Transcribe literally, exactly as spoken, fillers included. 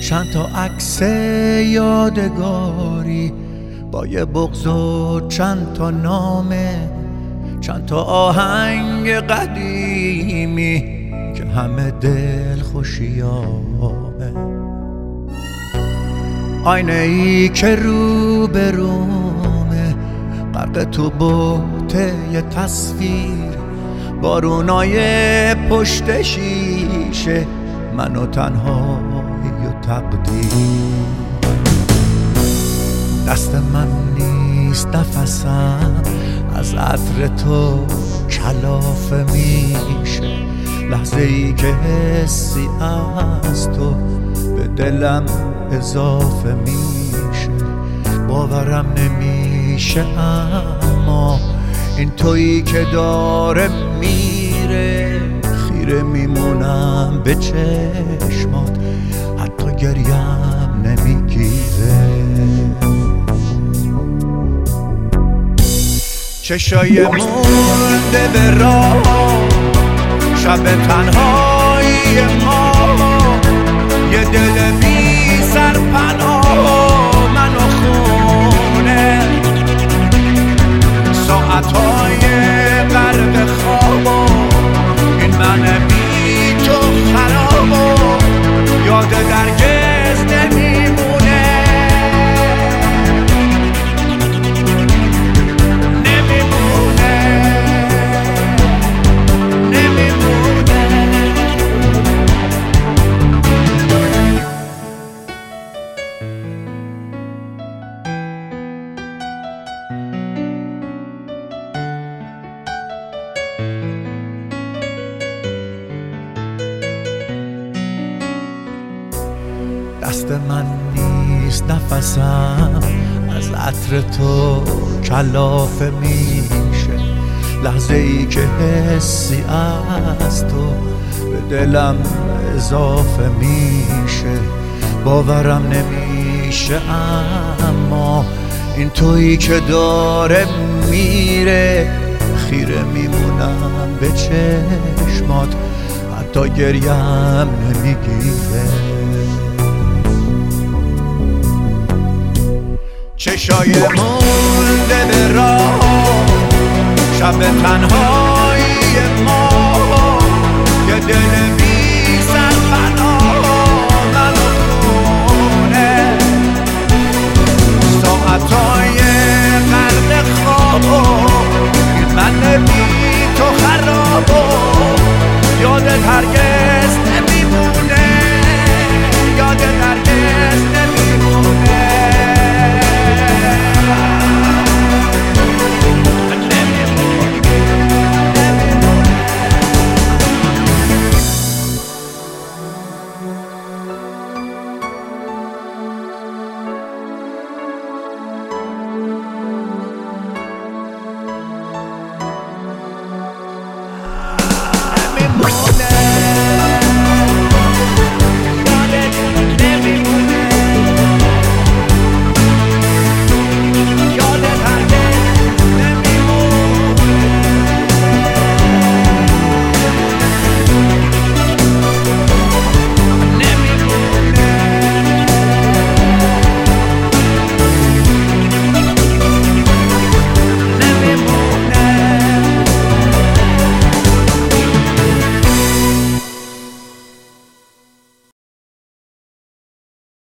چند تا عکس یادگاری با یه بغض و چند تا نامه، چند تا آهنگ قدیمی که همه دل خوشیامه. آینه ای که رو به رومه، غرق تو بوته یه تصویر، بارونای پشت شیشه، من و تنهایی و تقدیر. دست من نیست نفسم، از عطر تو کلافه میشه، لحظه ای که حسی از تو به دلم اضافه میشه. باورم نمیشه اما این تویی که داره میره، خیره میمونم به چشمات، حتی گریم نمیگیره. چشای مونده به راه، شب تنهایی ما، یه دل بی سرپناه من و خونه، ساعتهای غرق خوابا، این من بی تو خرابا، یاد درگز نمیمونه. دست من نیست نفسم، از عطر تو کلافه میشه، لحظه ای که حسی از تو به دلم اضافه میشه. باورم نمیشه اما این تویی که داره میره، خیره میمونم به چشمات، حتی گریم نمیگیره. چشای مونده به راه، شب تنهایی ما،